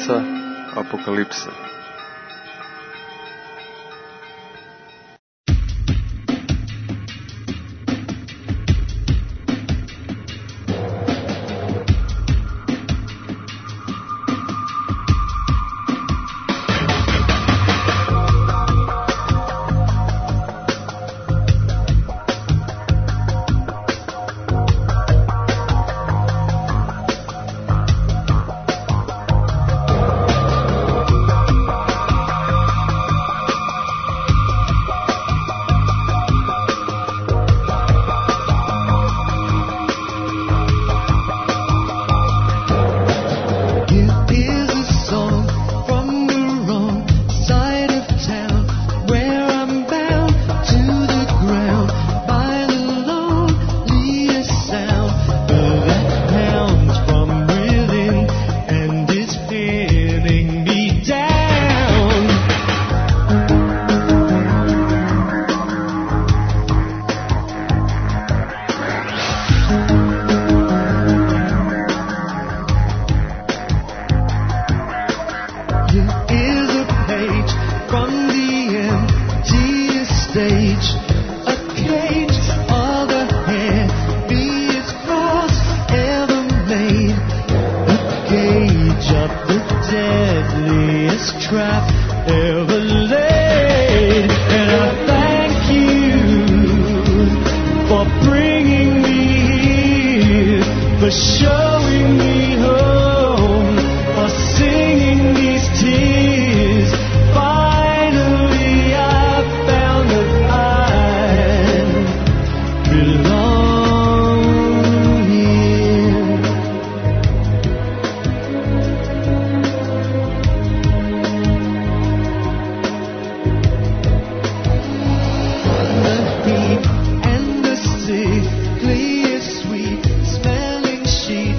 konca apokalipse. Smelling sheet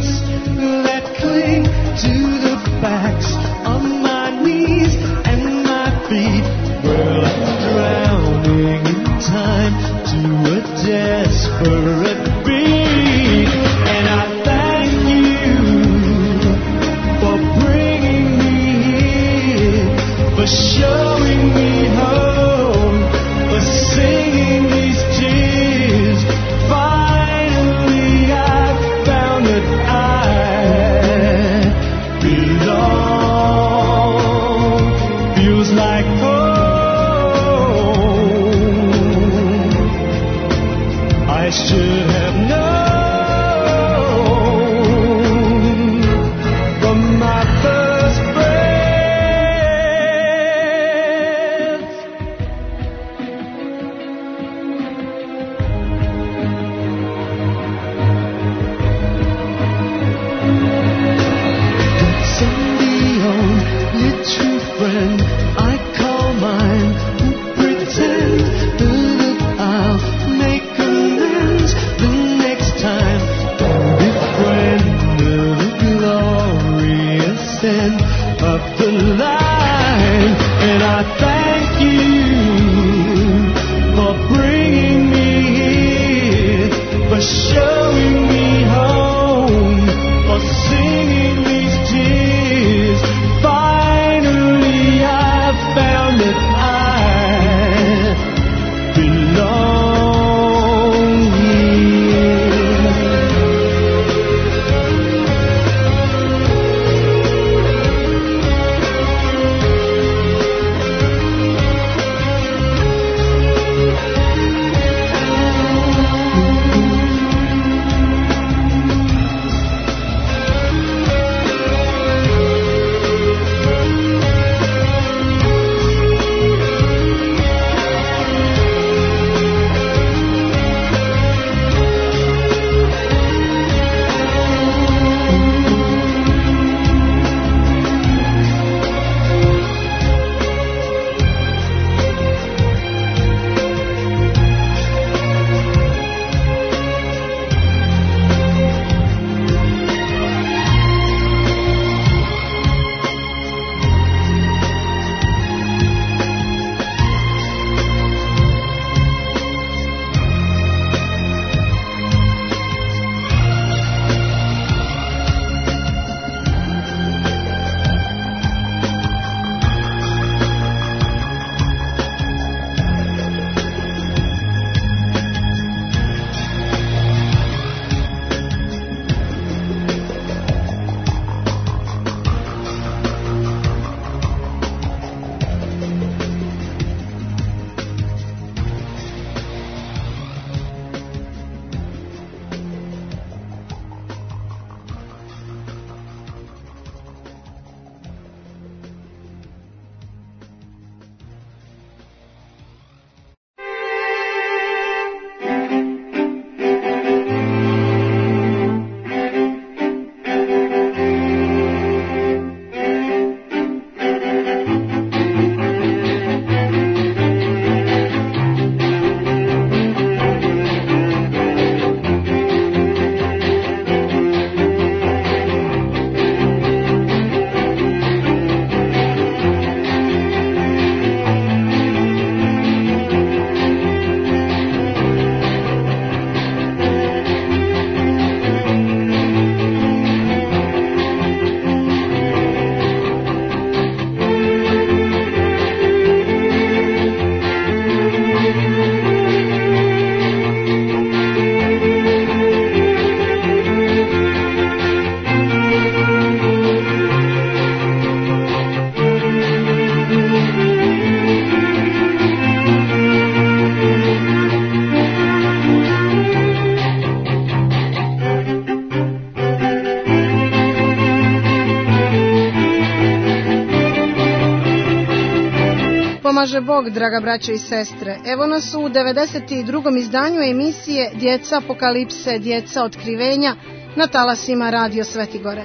pomaže Bog, draga braćo i sestre. Evo nas u 92. izdanju emisije Djeca apokalipse, djeca otkrivenja na talasima Radio Svetigore.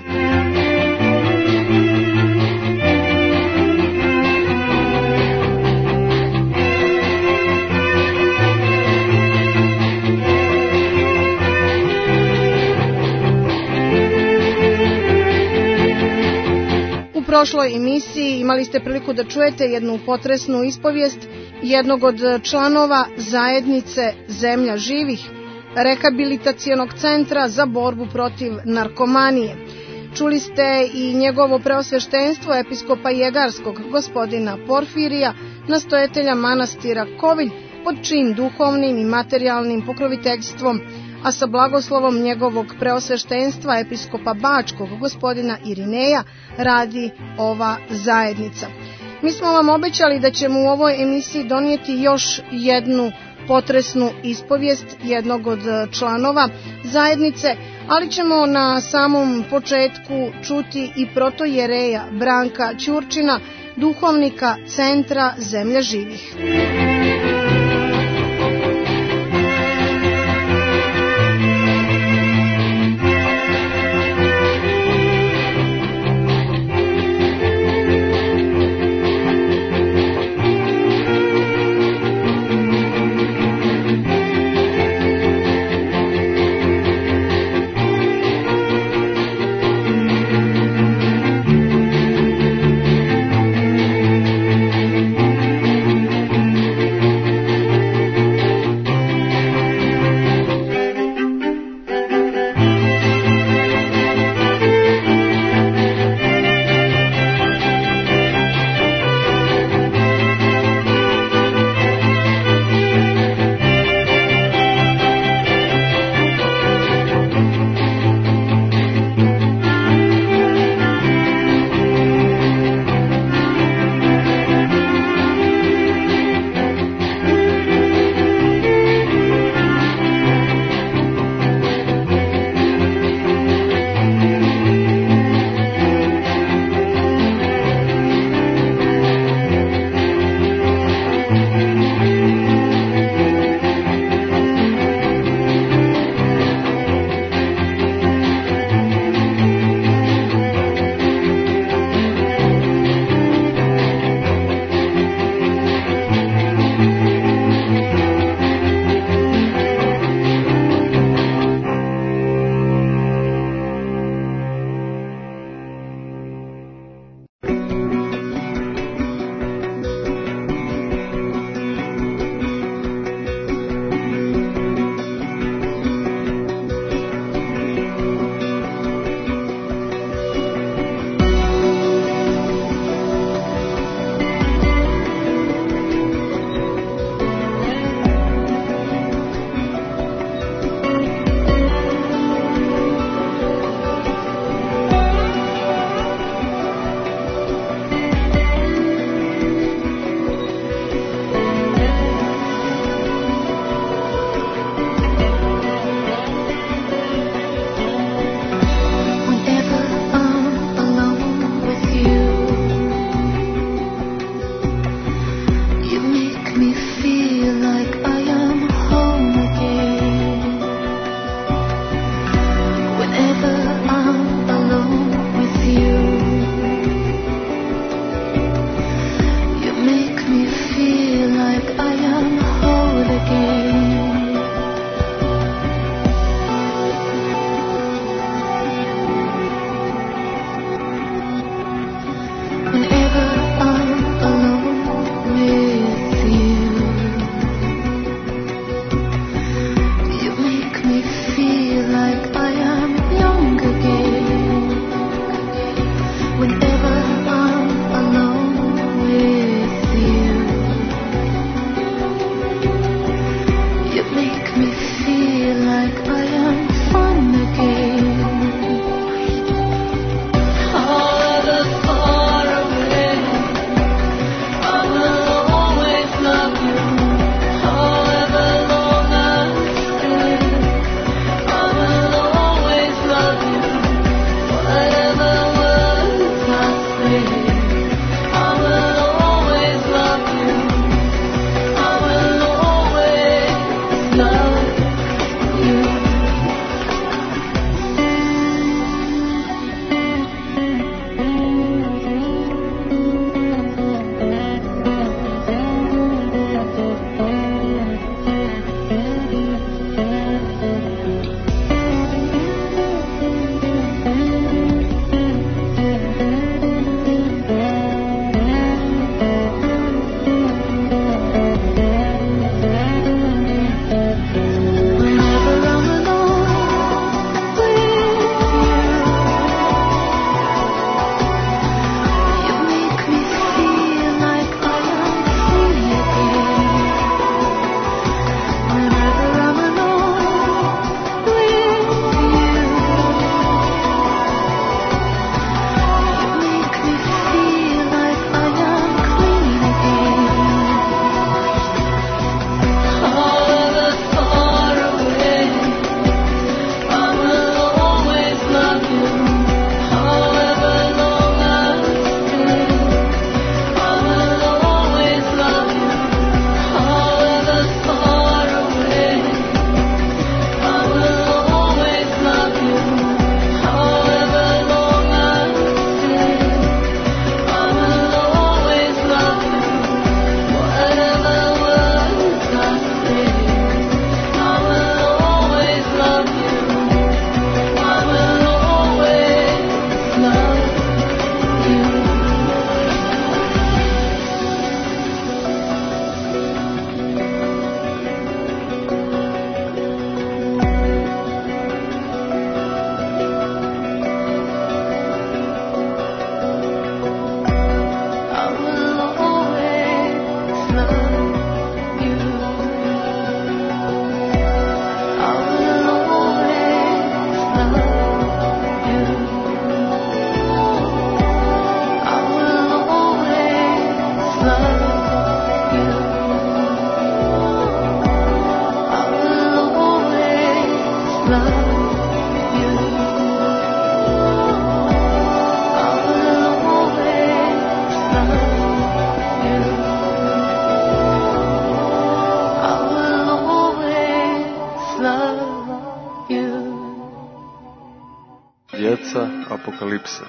U prošloj emisiji imali ste priliku da čujete jednu potresnu ispovijest jednog od članova zajednice Zemlja živih, rehabilitacionog centra za borbu protiv narkomanije. Čuli ste i njegovo preosveštenstvo episkopa Jegarskog, gospodina Porfirija, nastojatelja manastira Kovilj, pod čijim duhovnim i materijalnim pokroviteljstvom, a sa blagoslovom njegovog preosveštenstva episkopa Bačkog, gospodina Irineja, radi ova zajednica. Mi smo vam obećali da ćemo u ovoj emisiji donijeti još jednu potresnu ispovijest jednog od članova zajednice, ali ćemo na samom početku čuti i protojereja Branka Ćurčina, duhovnika Centra Zemlja živih. Lista Apokalipse.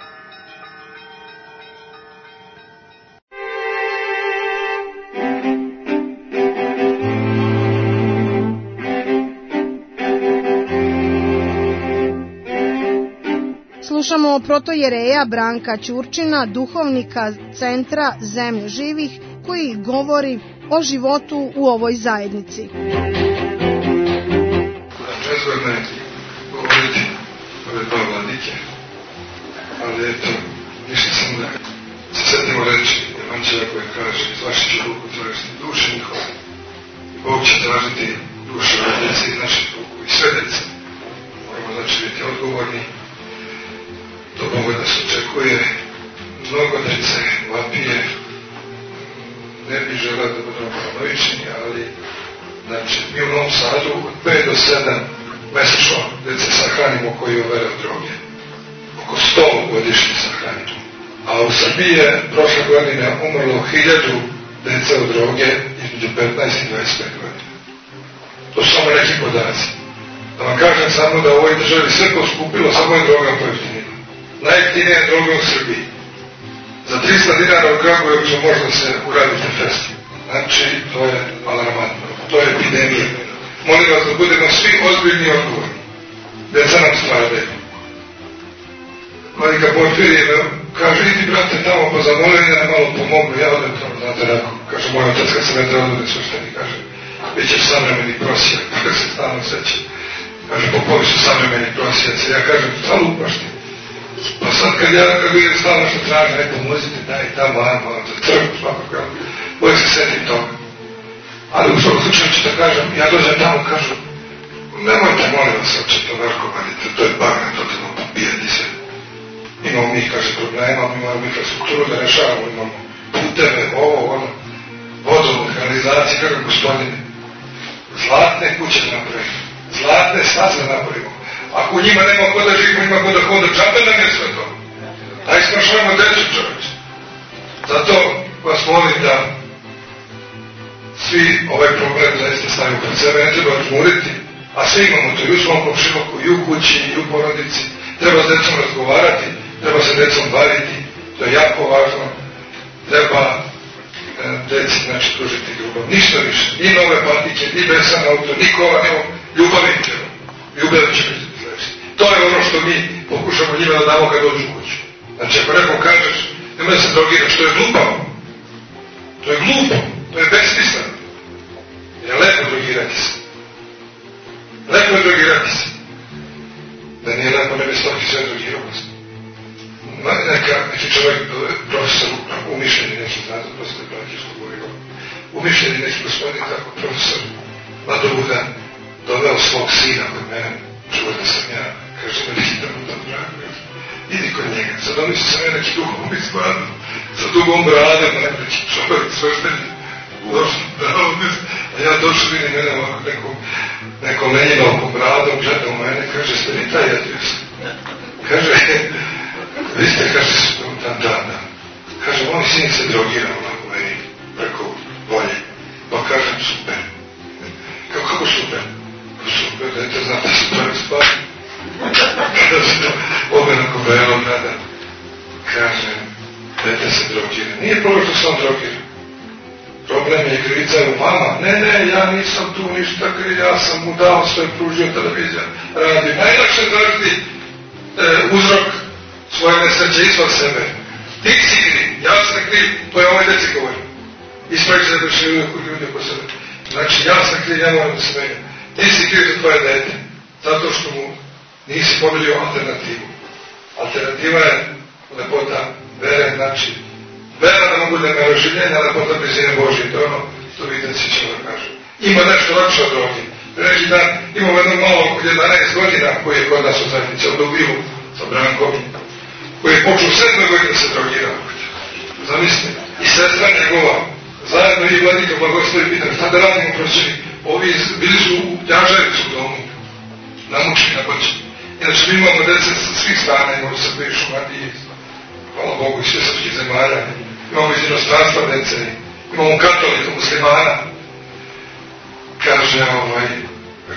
Slušamo protojereja Branka Ćurčina, duhovnika Centra Zemlja živih, koji govori o životu u ovoj zajednici. Nezgodno je govoriti ove dva vladike, ali eto, ništa sam da se setimo reći Evanđelja koje kaže: izvašit ću ruku tražiti duše njihove, i Bog će tražiti duše ove djece iz naših ruku i sve djece. Moramo znači biti odgovorni. To Boga nas očekuje. Mnogo djece vapije. Ne bi želeo da budemo paranoični, ali znači mi u Novom Sadu od 5 do 7 mesečno djece sahranimo koji uvere od droge. Oko 100 godišnje sahranimo. A u Srbiji je prošle godine umrlo 1000 djece od droge između 15 i 25 godina. To su samo neki podaci. Da vam kažem samo da u ovoj državi sve poskupilo, samo je droga pojeftinila. Najjeftinija droga u Srbiji. Za 300 dinara u Kragujevcu možda se uradite festival. Znači, to je alarmantno. To je epidemija. Molim vas da budemo svi ozbiljni i odgovorni. Deca nam stradaju. Vladika Porfirije kaže: idi brate tamo pa zamolim da malo pomognu. Ja odem tamo, znate tako. Kaže moj otac kad se ne treba da svešteni. Kaže: bit ćeš savremeni prosijak. Kada se stalno seća. Kaže: popovi su savremeni prosijaci. Ja kažem: šta lupaš ti? Pa sad kad vidim stalno što traži, ne pomozite, daj tamo, ajmo, trgu svakog kako. Uvijek se setim toga. Ali u svakom slučaju ću da kažem, ja dođem tamo, kažu: nemojte, molim vas, oče, to narkomanite, to je bagna, to ćemo pobijati se. Imamo mi, kaže, problema, mi imamo infrastrukturu da rešavamo, imamo puteve, ovo, ono, vodovod, kanalizacije, kako gospodine. Zlatne kuće napravimo, zlatne staze napravimo. Ako u njima nema ko da živi, ima ko da hoda, džabe nam je sve to. Daj spašavamo decu, čovječe. Zato vas molim da svi ovaj problem zaista stavimo pred sebe, ne treba žmuriti, a svi imamo to i u svom komšiluku, i u kući, i u porodici. Treba s decom razgovarati, treba se decom baviti, to je jako važno. Treba deci, znači, pružiti ljubav. Ništa više, ni nove patike, ni besan auto, ni kova, ni ljubav im treba. Ljubav će biti. To je ono što mi pokušamo njima da damo kad dođu u kuću. Znači, ako nekom kažeš, nemoj da se drogiraš, to je glupavo. To je glupo, to je besmisleno. Jer je lepo drogirati se. Lepo je drogirati se. Da nije lepo, ne bi svaki sve drogirao. Neki čovjek, profesor umišljeni, neću znati, prosto je praktično govorio, umišljeni neki gospodin, tako, profesor Ladovudan, doveo svog sina kod mene, čuo da sam ja, kaže me neki tamo da drago, idi kod njega, sad oni su sam ja neki duhovni stvarno, sa dugom bradom, neki čovjek svešteni, došli bradom, a ja došao vidim mene ovako nekom Lenjinovkom bradom, gleda u mene, kaže, ste vi taj adres? Kaže, vi ste, kaže, da. Kaže, moj sin se drogira onako meni, preko volje, pa kažem, super. Kako super? Super, dajte, znate se prvi stvari. Kada se to obenako belo gleda, kaže, dajte se drogira. Nije problem što sam drogira. Problem je krivica u vama. Ne, ja nisam tu ništa kriv, ja sam mu dao sve, pružio televizija, radi. Najlakše tražiti uzrok svoje nesreće izvan sebe. Ti si kriv, ja sam kriv, to je ovoj deci govori. Ispravi se da biš ljudi oko sebe. Znači, ja sam kriv, ja moram da se menjam. Ti si kriv za tvoje dete, zato što mu nisi ponudio alternativu. Alternativa je lepota vere, znači vera da mu bude neoživljenja, lepota blizine Božje. To je ono što vidjeti ćemo da kažem. Ima nešto lakše od drogi. Neki dan imamo jednog malog od 11 godina koji je kod nas u zajednici od Dubilu sa Brankom, koji je počeo 7. godina se drogirao. Zamislite, i sestra njegova, zajedno i vladika blagoslovi pitan, šta da radimo proćeni? Ovi bili su u Knjaževicu u domu, namučeni na koći. Inače, mi imamo dece sa svih strana, imamo se koji Šumadiji, hvala Bogu, iz sve srpskih zemalja, imamo iz inostranstva dece, imamo katolika, muslimana. Kaže,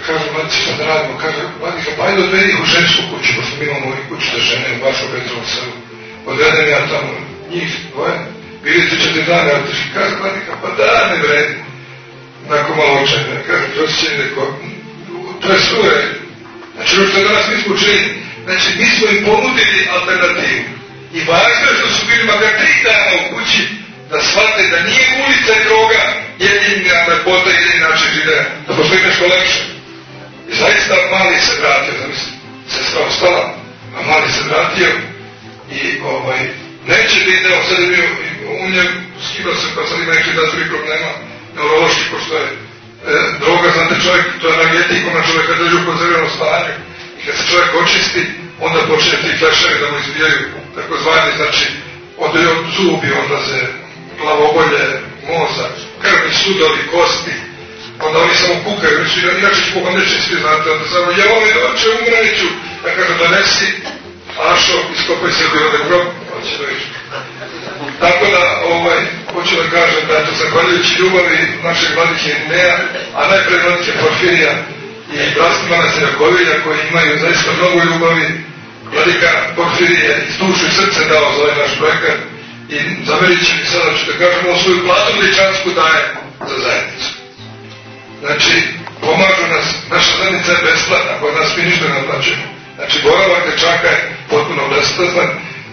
Vladice, šta da radimo? Kaže, Vladika, pa ajde odvedi ih u žensku kuću, pošto mi imamo i kuću za žene u vašom Petrovom selu. Odvedem ja tamo njih dvoje, bili 3-4 dana, kaže Vladika, pa da, ne vredi. Nakon malo očajne, kaže, prosjećeni neko, to je sve. Znači, ono što danas nismo učili, znači, mi smo im ponudili alternativu. I važno je što su bili makar 3 dana u kući, da shvate da nije ulica i droga jedina lepota, jedini način življenja, da postoji nešto lepše. I zaista mali se vratio, zamislim, sestra ostala, a mali se vratio i neće biti, evo sad je bio u njem, skidao se pa sad ima nekih zdravstvenih problema, neurološki, pošto je droga, znate čovjek, to je energetika na čovjeka drži u konzerviranom stanju i kad se čovjek očisti, onda počne ti fleševi da mu izbijaju, tako zvani, znači, od zubi odlaze, glavobolje, mozak, krvni sudovi, kosti, onda oni samo kukaju, oni su inače hipohondrični, znate, onda samo, ja ovo je doće, umreću, ja kažem, donesi, Ašo, iskopaj se bio da grob, hoće da viš. Tako da, hoću da kažem da je to zahvaljujući ljubavi našeg vladike Irineja, a najprej vladike Porfirija i bratstva manastira Kovilja, koji imaju zaista mnogo ljubavi. Vladika Porfirije iz dušu i srce dao za ovaj naš projekat i zamerit će mi sada, ću da kažem, ovo svoju platu ličansku daje za zajednicu. Znači, pomažu nas, naša zajednica je besplatna, kod nas mi ništa ne naplaćujemo. Znači, boravak dečaka je potpuno besplatan.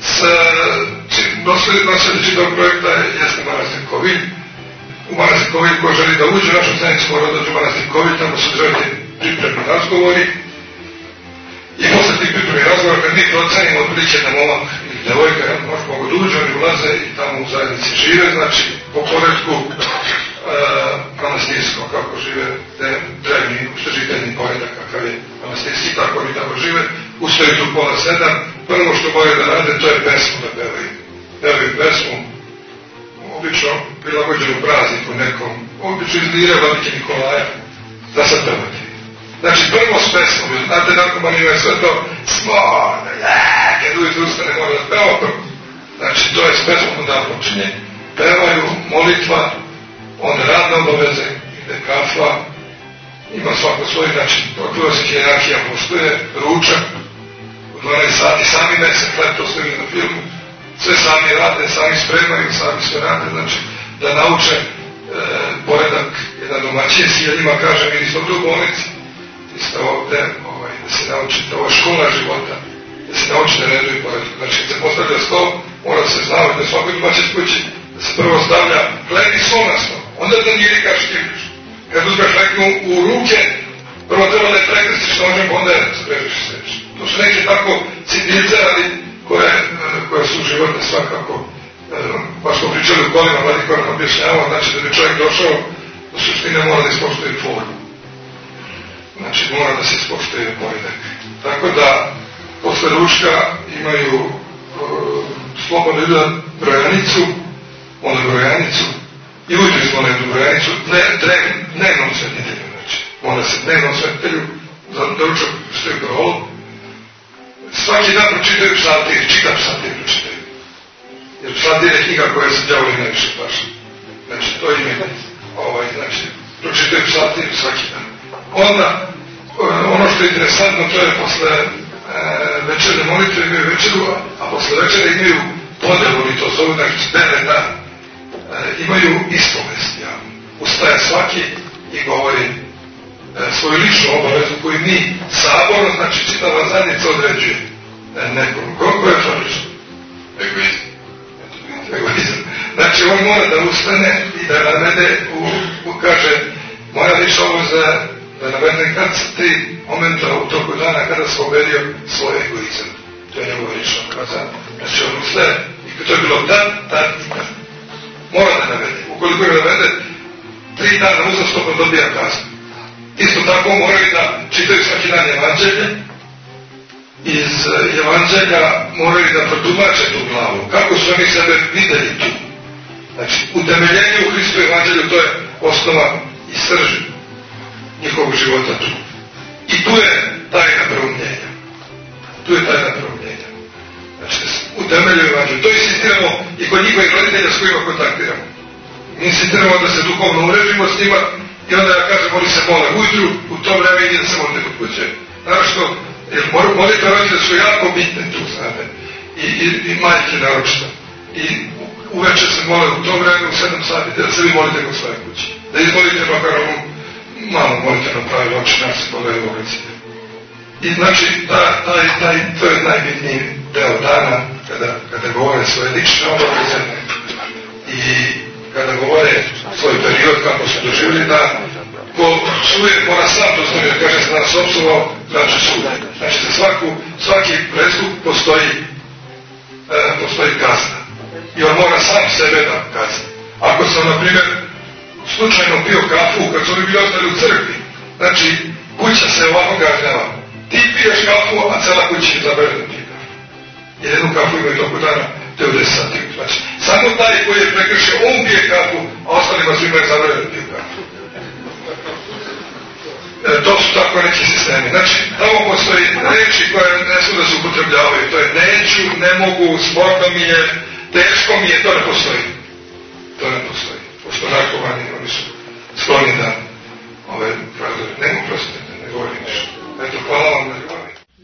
Nosili čitavog projekta jeste manastir Kovilj. U manastir Kovilj, ko želi da uđe u našu zajednicu, mora dođe u manastir Kovilj, tamo su držati pripremni razgovori. I posle tih pripremnih razgovora, kad mi procenimo otprilike da momak ili devojka, mogu da uđe, oni ulaze i tamo u zajednici žive, znači, po poredku manastirsko, kako žive drevni uštržiteljni poredak, kakav je manastirski, tako oni tamo žive, ustaju tu 6:30, prvo što moraju da rade, to je pesmu da pevaju. Pevaju pesmu, obično prilagođenu prazniku nekom, obično izlire vladike Nikolaja, da sad pevati. Znači, prvo s pesmom, znate, narkomani imaju sve to smorno, kad ujutru ustane mora da peva prvo. Znači, to je s pesmom da počinje. Pevaju, molitva, one radne obaveze, ide kafa, ima svako svoj način, otvora se hijerarhija, postoje ručak, u 12 sati sami mese, hleb, to ste vidjeli na filmu, sve sami rade, sami spremaju, sami sve rade, znači da nauče poredak, jedan domaćinski, ja njima kažem, mi nismo tu u bolnici, vi ste ovdje, da se naučite, ovo je škola života, da se naučite redu i poredak, znači kad se postavlja stol, mora se znavati da svakoj domaćinskoj kući, da se prvo stavlja hleb i sol na stol, onda da nije kaš štimljiš. Kad uzmeš hlebnu u ruke, prvo treba da je prekrstiš nožem, onda je sprežiš sveč. To su neke tako sitnice, ali koje su životne svakako. Pa smo pričali u kolima, Vladiko nam objašnjavao, znači da bi čovjek došao, u suštine mora da ispoštuje formu. Znači mora da se ispoštuje poredak. Tako da, posle ručka imaju slobodno ljuda brojanicu, i ujutro smo na jednu brojanicu, dnevnom svetitelju, znači, onda se dnevnom svetitelju, za ručak stoji prolog, svaki dan pročitaju psaltir, čitav psaltir pročitaju, jer psaltir je knjiga koja se djavoli najviše paša, znači, to ime, znači, pročitaju psaltir svaki dan. Onda, ono što je interesantno, to je posle večerne molitve imaju večeru, a posle večere imaju podelu, i to zovu nekih 9 dana, imaju ispovest, ustaje svaki i govori svoju ličnu obavezu koju mi saborno, znači čitava zajednica određuje nekom. Koliko je to lično? Egoizam. Znači on mora da ustane i da navede, kaže, moja lična obaveza da navede kad se 3 momenta u toku dana kada se pobedio svoj egoizam. To je njegova lična obaveza. Znači on ustaje i to je bilo dan. Mora da navede. Ukoliko je navede, 3 dana uzastopno dobija kaznu. Isto tako moraju da čitaju svaki dan evanđelje. Iz evanđelja moraju da protumače tu glavu. Kako su oni sebe videli tu. Znači, utemeljenje u Hristu evanđelju, to je osnova i srž njihovog života tu. I tu je tajna proumljenja. Znači, utemelju evanđelju. To insistiramo i kod njihovih roditelja s kojima kontaktiramo. Mi insistiramo da se duhovno urežimo s njima I onda ja kažem, oni se mole ujutru, u to vreme ide da se molite kod kuće. Naravno, jer molite roditelje su jako bitne tu, znate, i majke naročito. I uveče se mole u to vreme, u 7 sati, da se vi molite kod svoje kuće. Da izmolite makar ovom malo molite na pravi oči, nas se pogledaju u ulici. I znači, to je najbitniji deo dana, kada govore svoje lične obaveze i kada govore svoj period kako su doživjeli, da ko čuje, mora sam to znaju, da kaže se nas opsovao, znači sude. Znači za svaki prestup postoji kazna. I on mora sam sebe da kazni. Ako sam, na primjer, slučajno pio kafu, kad su oni bili ostali u crkvi, znači kuća se ovako kažnjava. Ti piješ kafu, a cela kuća je zabranjena pije kafu. Jer jednu kafu imaju toliko dana, te u 10 sati. Znači, samo taj koji je prekršio, on pije kafu, a ostalima su imaju zabranjena pije kafu. To su tako neki sistemi. Znači, tamo postoji reči koje ne su da se upotrebljavaju. To je neću, ne mogu, sporno mi je, teško mi je, to ne postoji. To ne postoji. Pošto narkomani, oni su skloni da ove pravdove. Nemo prostite, ne govorim ništa. Eto, hvala vam na ljubavi.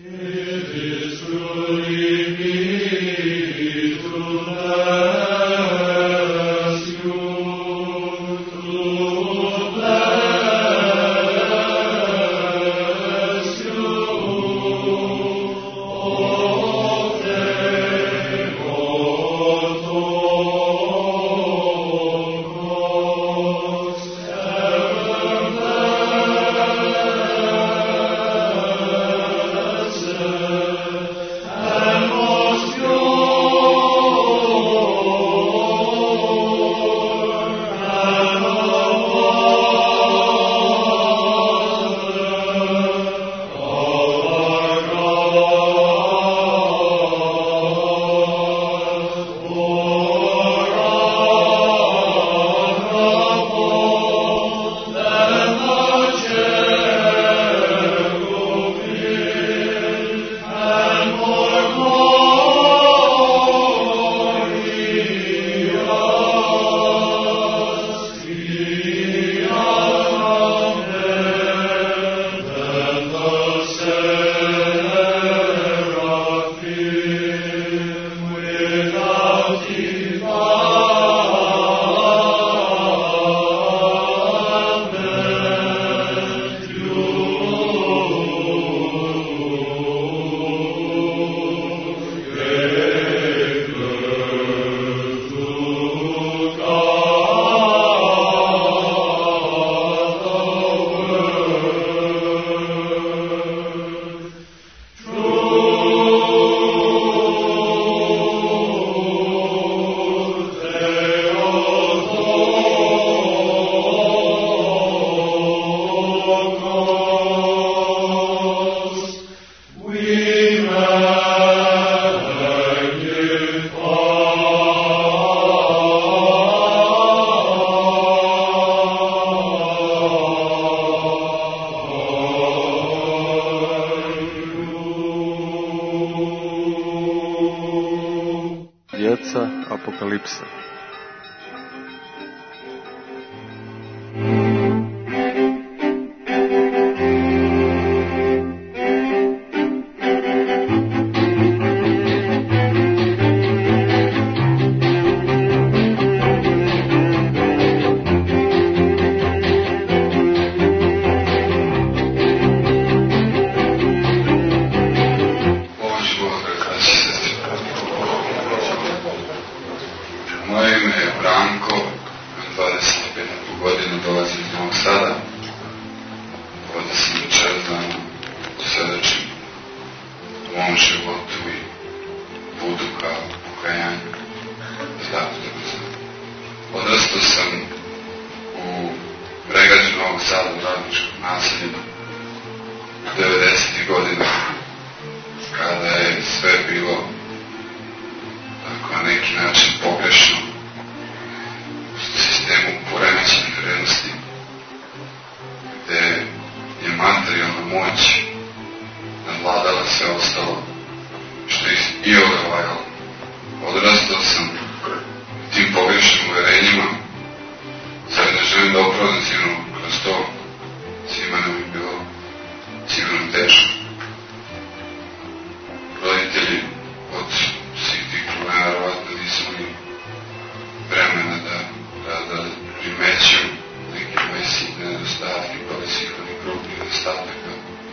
Apokalipsa. Odrastao sam u pregrađu Novog Sada, u radničkom naselju, 90. godina, kada je sve bilo tako na neki način pogrešno, u sistemu poremećenih vrednosti, gde je materijalna moć nadvladala sve ostalo što je i odvajalo. Odrastao sam tim pogrešnim uverenjima, sad ne želim da opravdam kroz to nedostataka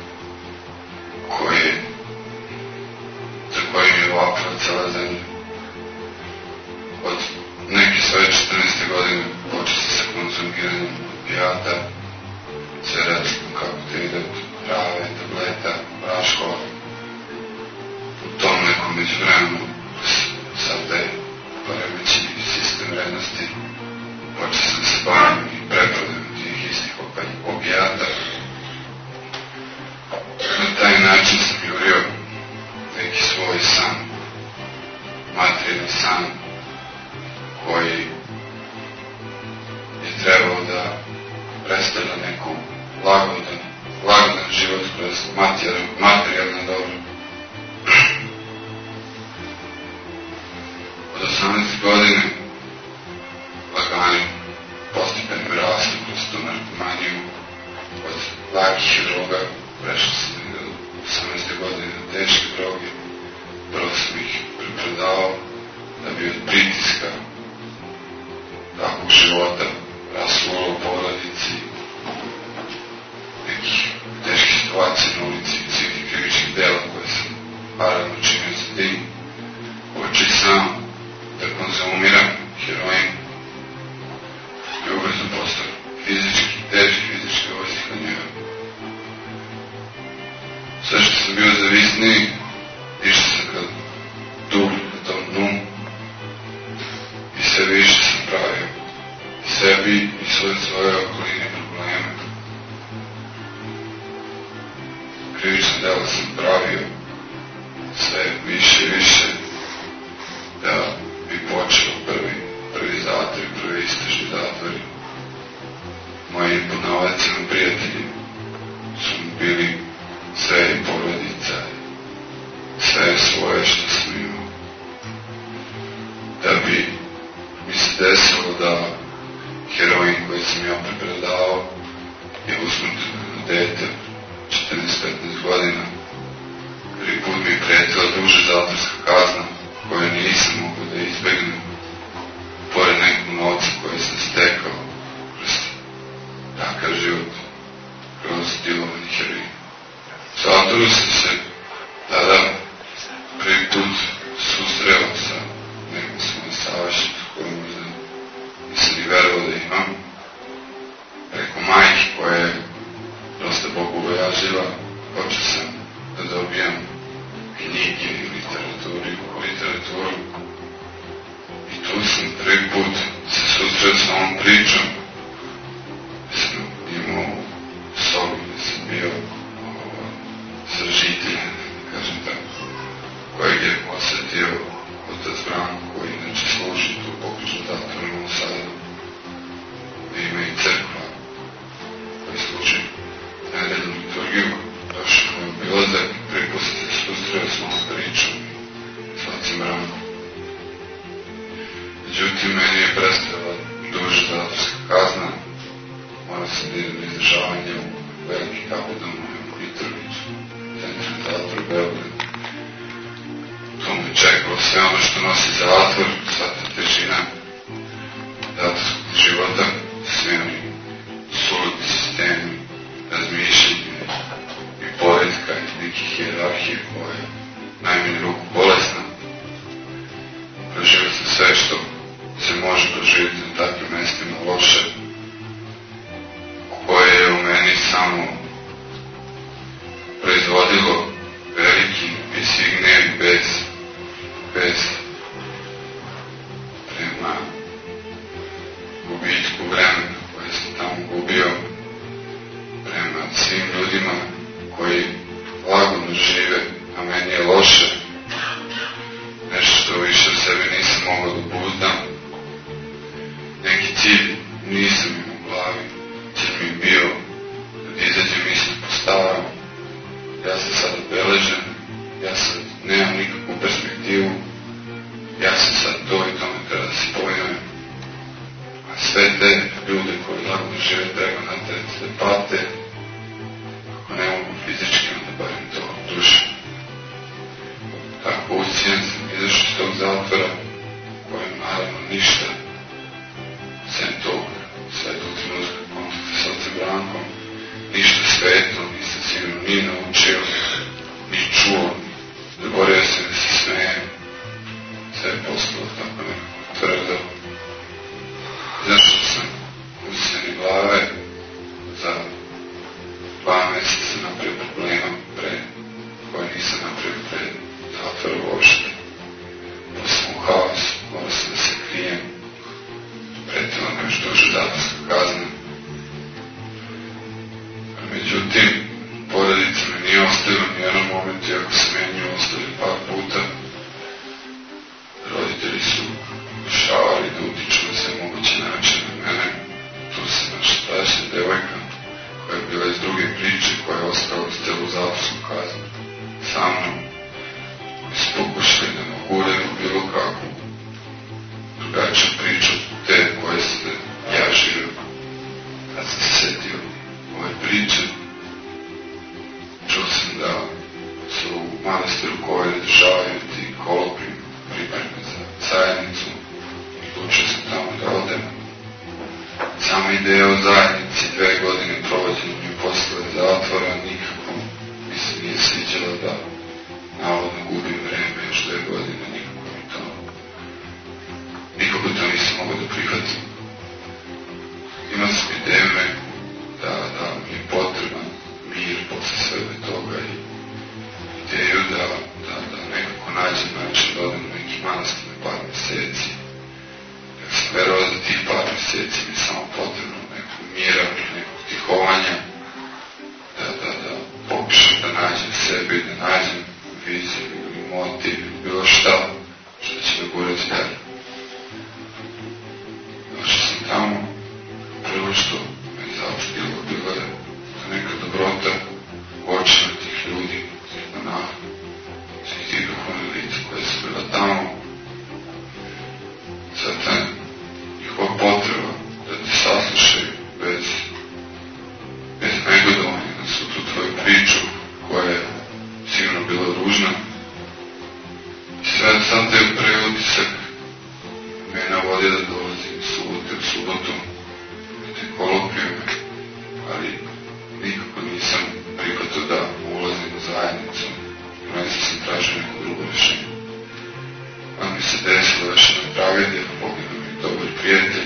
za kojim je vapila cela zemlja. Od neke svoje 14. godine počeo se sa konzumiranjem opijata, sve recimo kako te ide od trave, tableta, praškova. U tom nekom međuvremenu sad da je poremeći sistem vrednosti, počeo sam se bavim i preprodaju tih istih opijata. Na taj način sam jurio neki svoj san, materijalni san, koji je trebao da predstavlja neku lagodan život kroz materijalne dobro. Od 18 godine laganim postepenim rastu kroz tu narkomaniju, od lakih droga prešao sam do 18. godine na teške droge. Prvo sam ih preprodavao da bi od pritiska takvog života, rasulo u porodici, nekih teških situacija na ulici, svih krivičnih dela koje sam paralelno činio sa tim, počeo sam da konzumiram heroin i ubrzo postao teži fizički ovisnik na njega. Sve što sam bio zavisniji, išao sam ga dublje na tom dnu i sve više sam pravio i sebi i svoje okoline probleme. Krivična dela sam pravio sve više i više da bi počeo prvi zatvor, prvi istražni zatvori. Moji poznavaci i prijatelji su bili sve i porodica, sve svoje što sam imao. Da bi mi se desilo da heroin koji sam ja preprodavao je usmrt na dete 14-15 godina. Prvi put mi je pretila duža zatvorska kazna koju nisam mogao da izbegnem pored nekog novca koji sam stekao kroz takav život, kroz dilovanje heroina. U zatvoru sam se tada prvi put susreo sa nekom svojom savješću koju možda nisam ni verovao da imam. Preko majke koja je dosta bogobojažljiva, počeo sam da dobijam knjige i literaturu. I tu sam prvi put se susreo sa ovom pričom gde sam imao sobu, gde sam bio sržitelj, kažem tako, kojeg je posvetio otac Branko, koji inače služi tu pokričnu zatvoru u Novom Sadu, gde ima i crkva koji služi nedeljnu liturgiju. Došao moj obilazak i prvi put sam se susreo s ovom pričom s ocem Brankom. Međutim, meni je prestala duža zatvorska kazna. Morao sam da idem na izdržavanje u veliki kapodom u Mitroviću, centru zatvora Beograd. Tu me čekalo sve ono što nosi zatvor, sva ta težina zatvorskog života, sve oni suludi sistemi, razmišljanje i poretka i neke hijerarhije koja je najmanje ruku bolesna. Proživio sam sve što se može doživjeti na takvim mestima loše, koje je u meni samo proizvodilo veliki insignijen bez prema gubitku vremena koje sam tamo gubio, prema svim ljudima koji lagodno žive, a meni je loše, nešto što više u sebi nisam mogao da buzdam. Neki cilj nisam imao u glavi, cilj mi je bio da izađem Međutim, porodica me nije ostavila ni jedan moment, iako sam ja nju ostavili par puta. Roditelji su pokušavali da utiču na sve moguće načine na mene. Tu se naša tadašnja devojka, koja je bila iz druge priče, koja je ostala uz celu zatvorsku kaznu sa mnom, koji su pokušali da me uguraju u bilo kakvu drugačiju priču te koje se ja živio. Kad sam se setio ove priče, čuo sam da su u manastiru koje održavaju ti kolokvijum pripreme za zajednicu. Odlučio sam tamo da odem. Sama ideja o zajednici 2 godine provođenja posle zatvora nikako mi se nije sviđala da navodno gubim vreme još 2 godine, nikako to nisam mogao da prihvatim. Imao sam ideju da mi je potreban mir posle svega toga i ideju da nekako nađem način da odem na neki manastir na par meseci. Jer sam verovao da tih par meseci mi je samo potrebno nekog mira, nekog tihovanja, da pokušam da nađem sebe i da nađem viziju ili motiv ili bilo šta što će me gurati dalje. Došao sam tamo, prvo što me zaoštilo bilo je da neka dobrota u očima tih ljudi, tih monaha, svih tih duhovnih lica koje su bila tamo. Zato njihova potreba da te saslušaju bez negodovanja na svu tu tvoju priču koja je sigurno bila ružna. I sad te prvi utisak me navodi da dolazim u subotu na te kolokvijume, ali nikako nisam prihvatio da ulazim u zajednicu. Prvenstveno sam tražio neko drugo rešenje. Pa mi se desila još jedna tragedija, poginuo mi dobar prijatelj.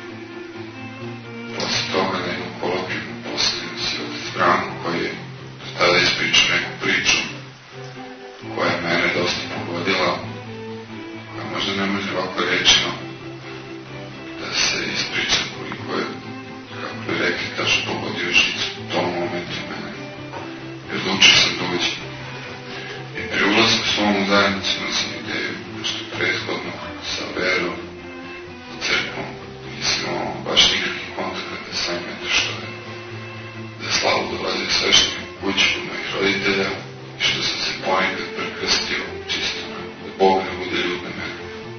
Posle toga na jednom kolokvijumu postavio si otac Branko koji je do tada ispričao neku priču koja je mene dosta pogodila, koja možda ne može ovako rečeno da se ispričam koliko je, kako bi rekli, tačno pogodio žicu u tom momentu mene. I odlučio sam da uđem. I pri ulazku s ovom zajednicu nosim ideju, što prethodno sa verom i crkvom nisam imao baš nikakvih kontakata sa njima, što je da slavu dolazio sveštenik u kuću kod mojih roditelja i što sam se ponekad prekrstio čisto da Bog ne bude ljud na mene.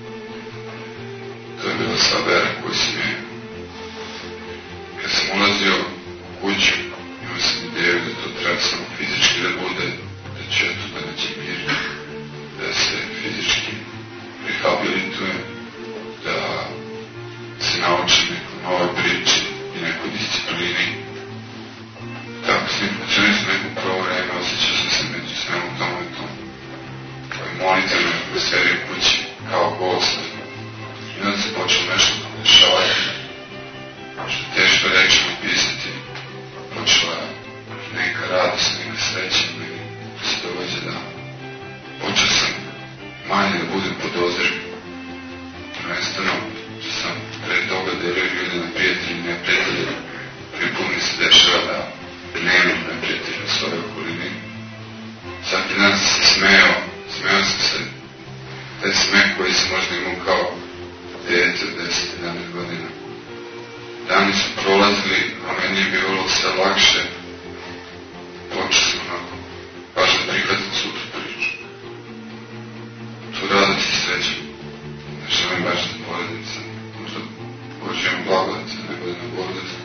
To je bila sva vera koju sam imao. Kad sam ulazio u kuću, imao sam ideju da to treba samo fizički da bude, da ću ja tu da nađem mir, da se fizički rehabilitujem, da se naučim nekoj novoj priči i nekoj disciplini. Tako sam i funkcionisao neko prvo vreme, osjećao sam se među svemu tomu i tomu. Kao i monitorne atmosferi u kući, kao gost. I onda se počeo nešto dešavati, što je teško reći i pisati. Počela neka radost, neka sreća meni se događa da počeo sam manje da budem podozriv. Prvenstveno što sam pre toga delio ljude na prijatelji i neprijatelje. Priput mi se dešava da nemam neprijatelja u svojoj okolini. Svaki dan sam se smeo sam se. Taj smeh koji sam možda imao kao dete od 10-11 godina. Dani su prolazili, a meni je bilo sve lakše. Počeo sam onako, baš da prihvatim svu tu priču. Tu radost i sreću. Ne želim baš da poredim sa možda Božijom blagodatom, nego da na blagodatom.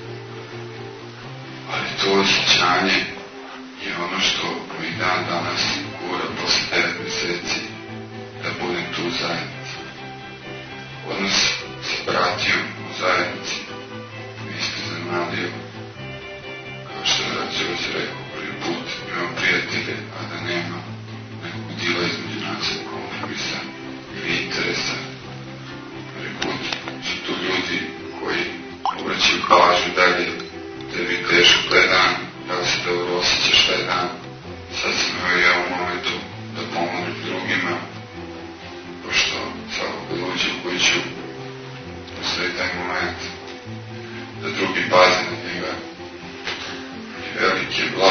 Ali to osjećanje je ono što mi dan danas gura posle 9 meseci da budem tu u zajednici. Odnos sa bratijom u zajednici me isto zanadio. Kao što je Rađević rekao, prvi put imam prijatelje, a da nema nekog dila između nas, kompromisa ili interesa. Prvi put su tu ljudi koji obraćaju pažnju dalje, tebi teško taj dan, da li se dobro osjećaš taj dan. Sad sam ja u momentu da pomognem drugima, pošto svako kad uđe u kuću, postoji taj moment da drugi paze na njega. I veliki je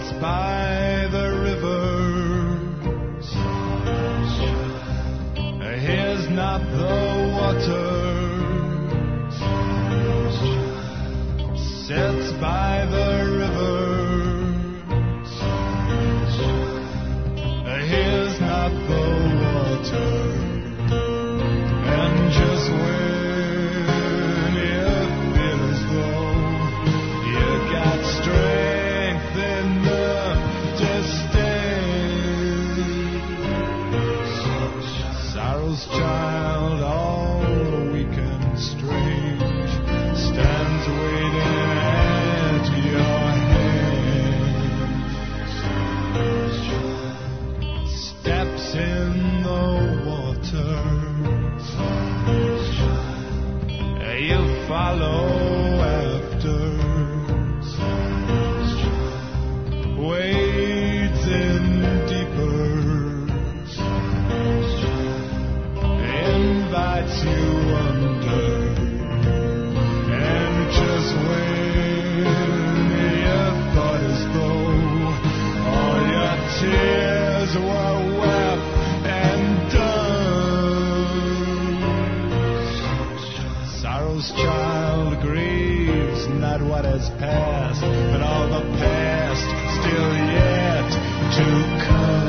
sits by the rivers, hears not the waters, sits by the rivers, hears not the waters, and just when it feels though you got strength enough to stay, sorrow's child, all weak and strange, stands waiting at your hand, steps in the water, you follow after, wades in deeper, invites you under, and just when you thought as though all your tears were wept and done, sorrow's child grieves not what has passed, but all the past still yet to come.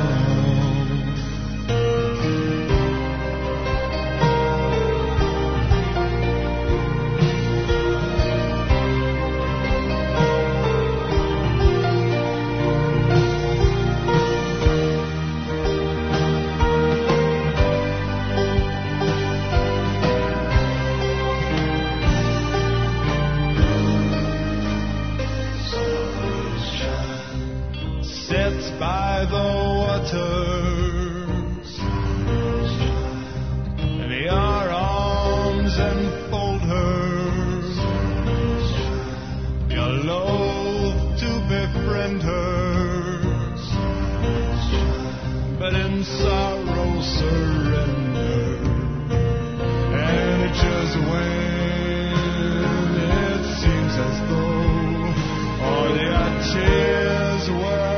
Sits by the waters, and your arms enfold her, you're loath to befriend her, but in sorrow surrender, and it just when it seems as though all your tears were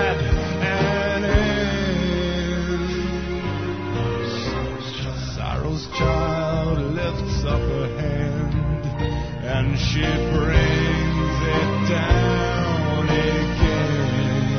child lifts up her hand, and she brings it down again.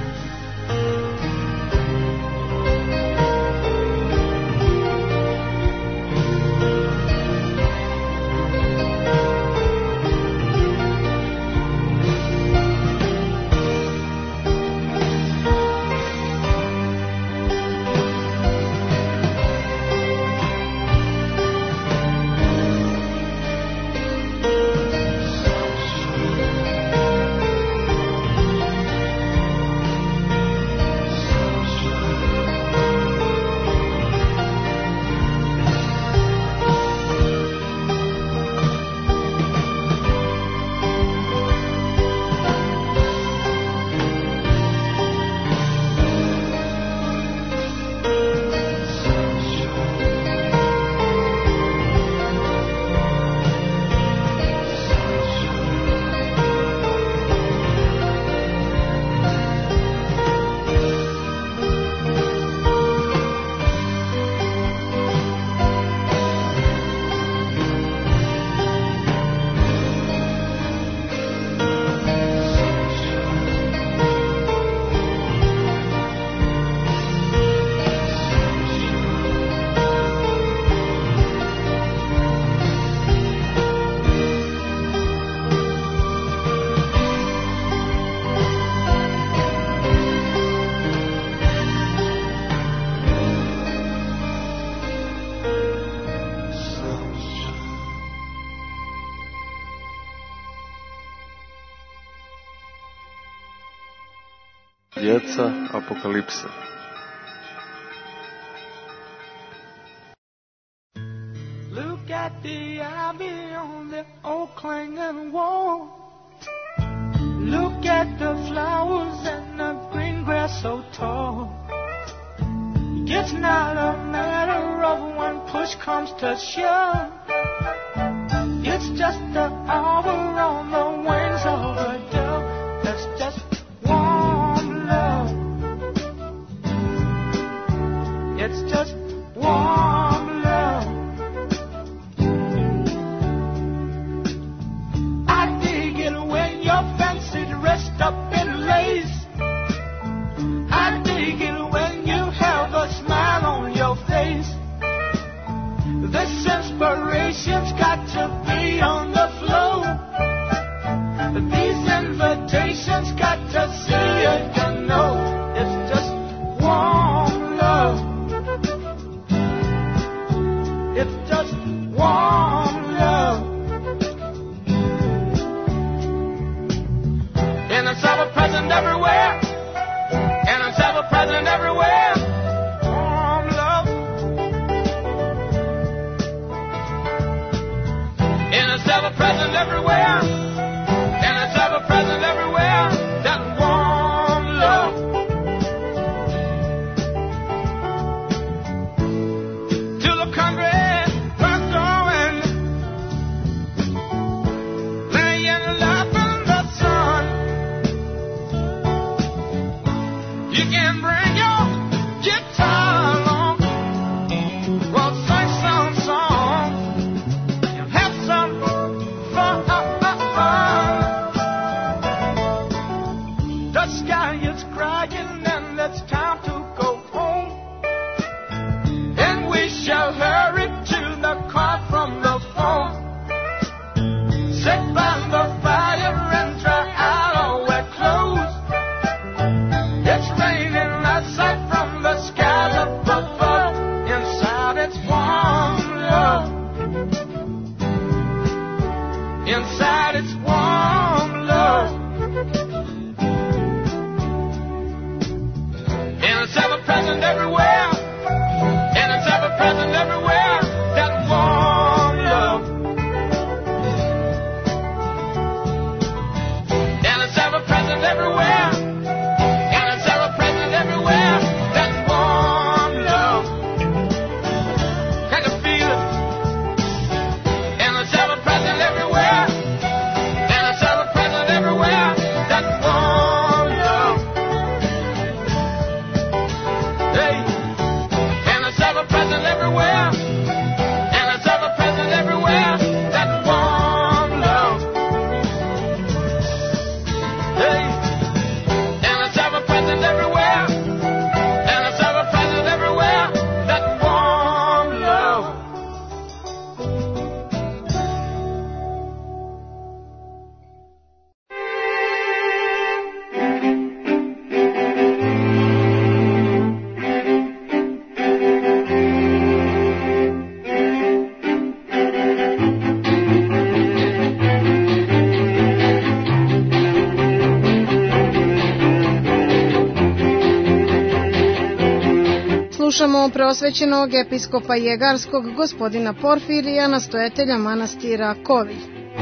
Djeca apokalipse. Look at the ivy on the old clanging wall. Look at the flowers and the green grass so tall. It's not a matter of when push comes to shove. It's just the hour on the wings of a dove that's just warm. dressed up in lace. I dig it when you have a smile on your face. This inspiration's got to be on the floor. These invitations got to see it, you know. It's just warm love. It's just warm love. And it's ever present everywhere. And it's ever present everywhere. Warm love. And it's ever present everywhere. And it's ever present everywhere. That warm love. Till the country we're going, laying love in the sun. You can bring your guitar along. We'll sing some songs and have some fun. The sky is crying and it's time to go home. And we shall hurry to the car from the phone. Sit by the fire and dry out all wet clothes. It's raining outside from the sky up above. Inside it's warm love. Inside it's warm love. And it's ever present everywhere. And it's ever present everywhere. That warm love. And it's ever present everywhere. And it's ever present everywhere. That warm love. Can you feel it? And it's ever present everywhere. And it's ever present everywhere. That warm love. Hey. And it's ever present everywhere. And it's ever present everywhere. That warm love. Hey. And it's ever present everywhere. And it's ever present everywhere. That warm love. Slušamo preosvećenog episkopa Jegarskog gospodina Porfirija, nastojatelja manastira Kovilj.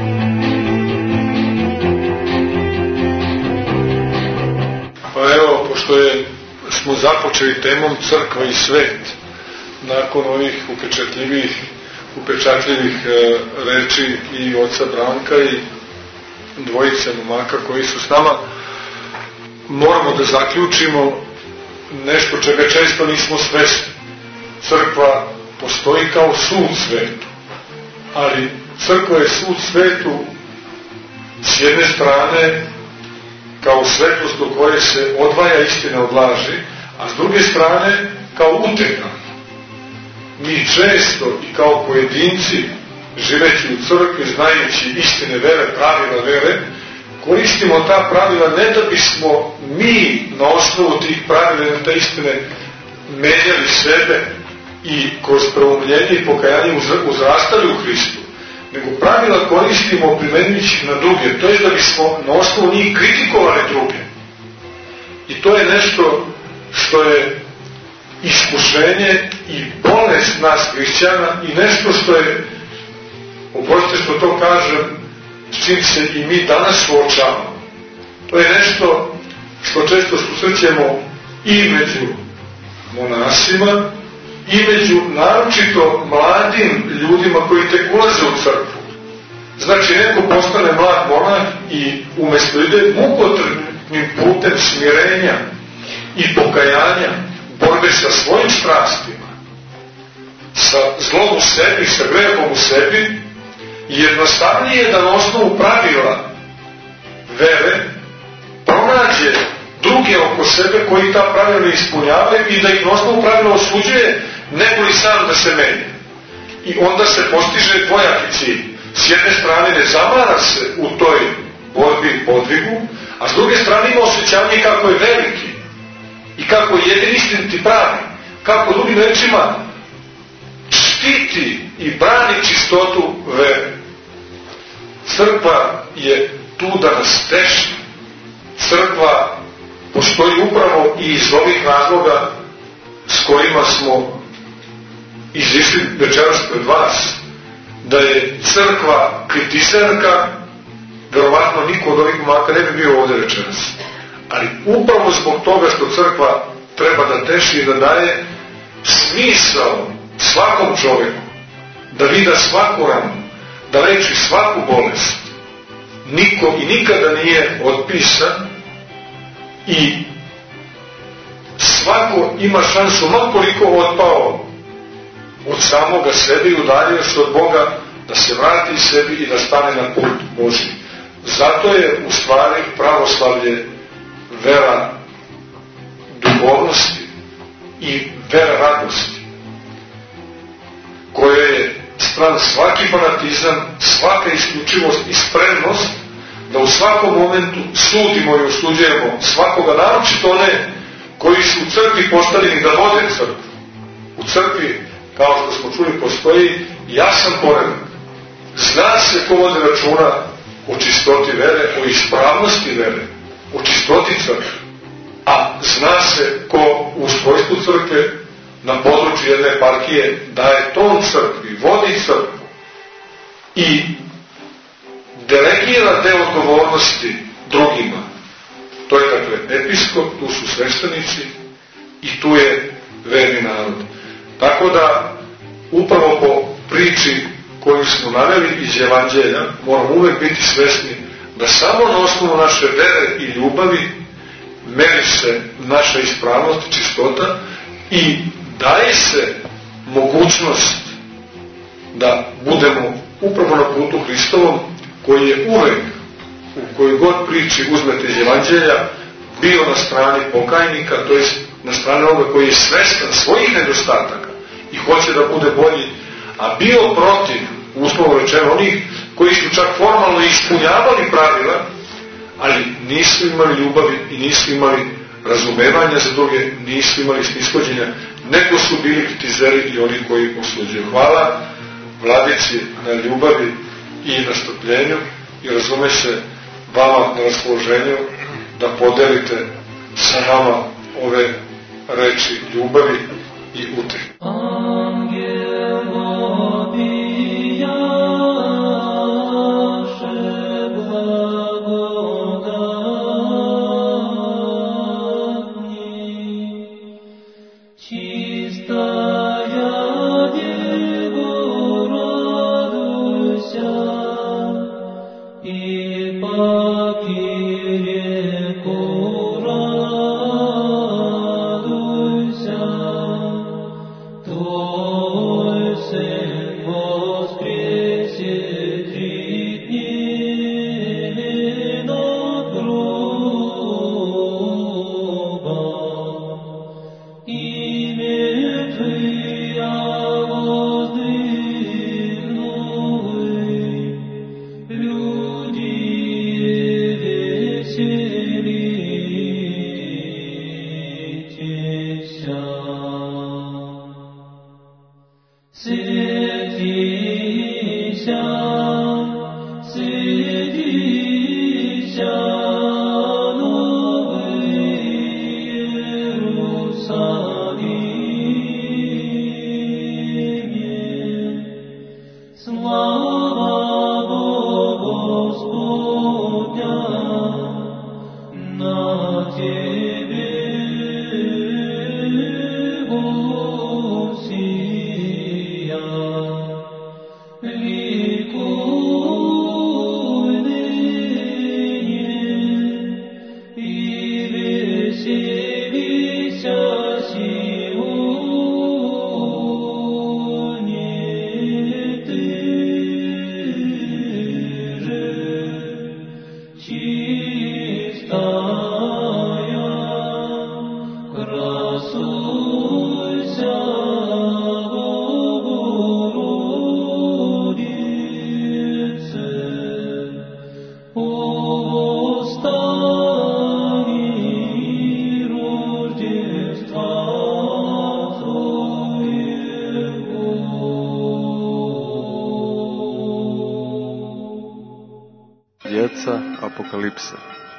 Pa evo, pošto smo započeli temom crkva i svet, nakon ovih upečatljivih reči i oca Branka i dvojice momaka koji su s nama, moramo da zaključimo nešto čega često nismo svesni. Crkva postoji kao sud svetu, ali crkva je sud svetu s jedne strane kao svetlost do koje se odvaja istina od laži, a s druge strane kao utega. Mi često i kao pojedinci, živeći u crkvi, znajući istine vere, pravila vere, koristimo ta pravila ne da bismo mi na osnovu tih pravila i te istine menjali sebe i kroz preumljenje i pokajanje uzrastali u Hristu, nego pravila koristimo primenjujući na druge, to je da bismo na osnovu njih kritikovali druge. I to je nešto što je iskušenje i bolest nas hrišćana i nešto što je, oprostite što to kažem, s čim se i mi danas suočavamo. To je nešto što često susrećemo i među monasima i među naročito mladim ljudima koji tek ulaze u crkvu. Znači, neko postane mlad monah i umesto ide mukotrpnim putem smirenja i pokajanja, borbe sa svojim strastima, sa zlom u sebi, sa grehom u sebi, jednostavnije je da na osnovu pravila vere druge oko sebe koji ta pravila ne ispunjavaju i da ih na osnovu pravila osuđuje, nego li sam da se menja. I onda se postiže dvojaki cilj. S jedne strane ne zamara se u toj borbi i podvigu, a s druge strane ima osjećanje kako je veliki i kako je jedin istiniti pravi, kako drugim rečima štiti i brani čistotu vere. Crkva je tu da nas teši. Crkva postoji upravo i iz ovih razloga s kojima smo izišli večeras pred vas. Da je crkva kritizerka, verovatno niko od ovih momaka ne bi bio ovde večeras. Ali upravo zbog toga što crkva treba da teši i da daje smisao svakom čoveku, da vida svaku ranu, da leči svaku bolest. Niko i nikada nije otpisan i svako ima šansu, makoliko otpao od samoga sebe i udaljio se od Boga, da se vrati sebi i da stane na put Božji. Zato je u stvari pravoslavlje vera duhovnosti i vera radosti, koja je stran svaki fanatizam, svaka isključivost i spremnost da u svakom momentu sudimo i osuđujemo svakoga, naročito one koji su u crkvi postavljeni da vode crkvu. U crkvi, kao što smo čuli, postoji jasan poredak. Zna se ko vode računa o čistoti vere, o ispravnosti vere, o čistoti crkve. A zna se ko u ustrojstvu crkve na području jedne eparhije daje ton crkvi, vodi crkvu i delegira deo odgovornosti drugima. To je dakle episkop, tu su sveštenici i tu je verni narod. Tako da upravo po priči koju smo naveli iz Evanđelja moramo uvek biti svesni da samo na osnovu naše vere i ljubavi meri se naša ispravnost i čistota i daje se mogućnost da budemo upravo na putu Hristovom, koji je uvek, u kojoj god priči uzmete iz Evanđelja, bio na strani pokajnika, to je na strani onoga koji je svestan svojih nedostataka i hoće da bude bolji, a bio protiv, uslovno rečeno, onih koji su čak formalno ispunjavali pravila, ali nisu imali ljubavi i nisu imali razumevanja za druge, nisu imali snishođenja, nego su bili kritizeri i oni koji osuđuju. Hvala Vladici na ljubavi i na strpljenju i razume se vama na raspoloženju da podelite sa nama ove reči ljubavi i utehe. Oh Apokalipse.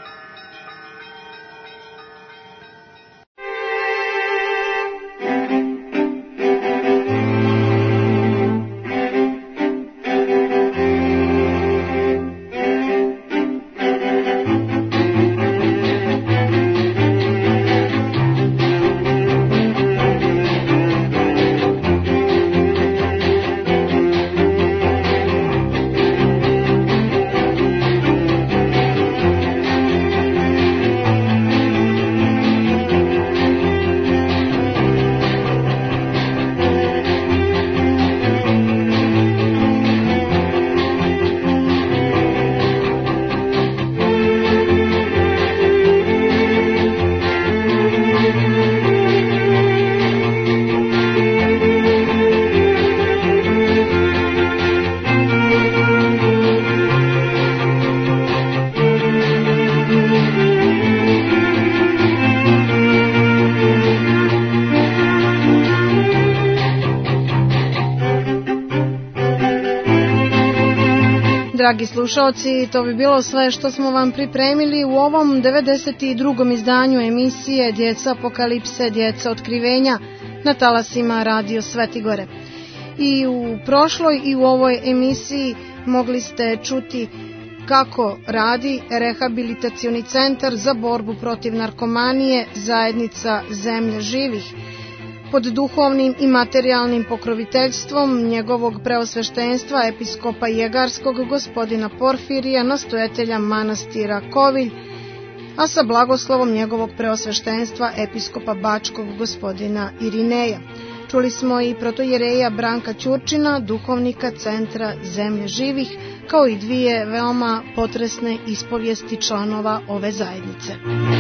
Dragi slušaoci, to bi bilo sve što smo vam pripremili u ovom 92. izdanju emisije Djeca Apokalipse, Djeca Otkrivenja na talasima Radio Svetigore. I u prošloj i u ovoj emisiji mogli ste čuti kako radi rehabilitacioni centar za borbu protiv narkomanije Zajednica Zemlja živih, pod duhovnim i materijalnim pokroviteljstvom njegovog preosveštenstva episkopa Jegarskog gospodina Porfirija, nastojatelja manastira Kovilj, a sa blagoslovom njegovog preosveštenstva episkopa Bačkog gospodina Irineja. Čuli smo i protojereja Branka Ćurčina, duhovnika centra Zemlje živih, kao i dvije veoma potresne ispovijesti članova ove zajednice.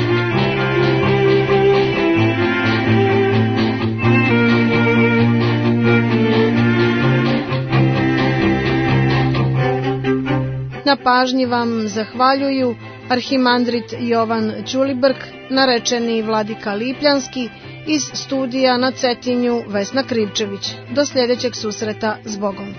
Na pažnji vam zahvaljuju arhimandrit Jovan Ćulibrk, narečeni vladika Lipljanski, iz studija na Cetinju Vesna Krivčević. Do sljedećeg susreta s Bogom.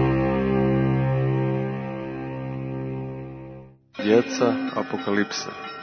Djeca Apokalipse.